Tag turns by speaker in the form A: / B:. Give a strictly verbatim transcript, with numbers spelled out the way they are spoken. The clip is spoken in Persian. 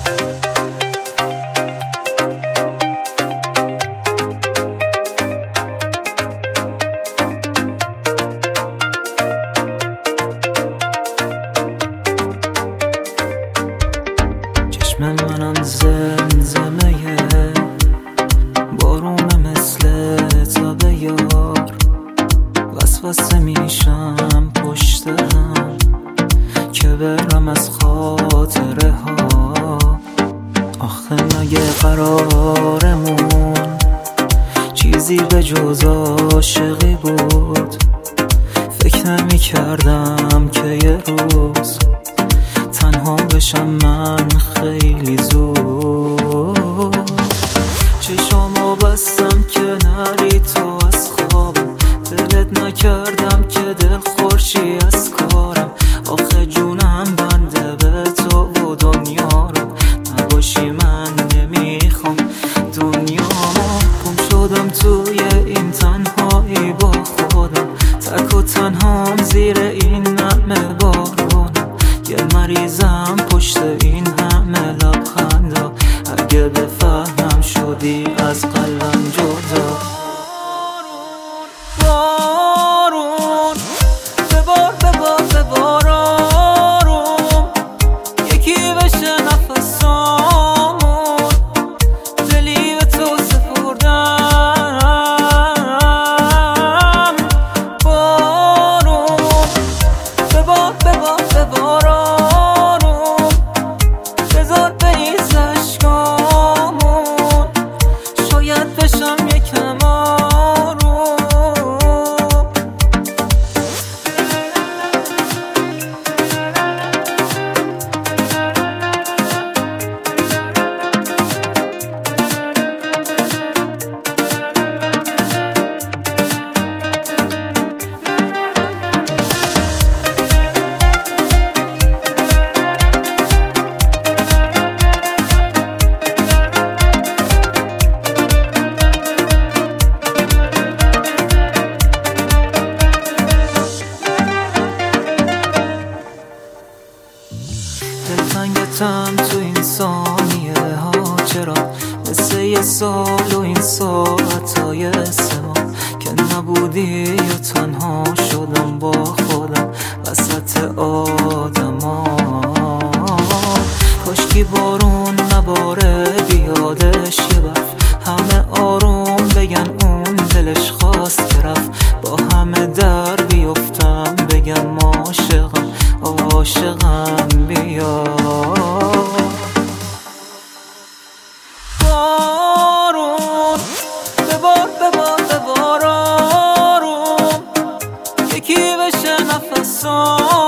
A: چشم منم زمزمه بارون مثل تابه یار، وسوسه میشم پشت هم که برم از خاطره ها. آخه مگه قرارمون چیزی به جز عاشقی بود؟ فکر نمی کردم که یه روز تنها بشم من خیلی زود. چشامو بستم که نری تو از خوابم، دلت نکردم که دل خورشی از کارم. آخه جونم بنده به تو و دنیا رو، نباشی من نمیخوام دنیامو. گم شدم توی این تنهایی با خودم، تک و تنهام زیر این نعمه بارونم. یه مریضم پشت این همه لبخندا، اگه بفهمم شدی از قلبم جدا. بارون ببار ببار ببار آروم، یکی بشه نفسامون، دلی به تو سپردم. بارون ببار ببار ببار آروم، بذار بریز اشکامون، شاید بشم یکم آروم. دلتنگتم تو این ثانیه ها، چرا مثل یه سال و این ساعتای سه ماه که نبودی یا تنها شدم با خودم وسط آدم ها. کاشکی بارون نباره بیادش یه برف، همه آروم بگن اون دلش خواست که رفت. با همه در بیفتم بگم عاشقم عاشقم بیا. بارون ببار ببار ببار آروم، یکی بشه نفسام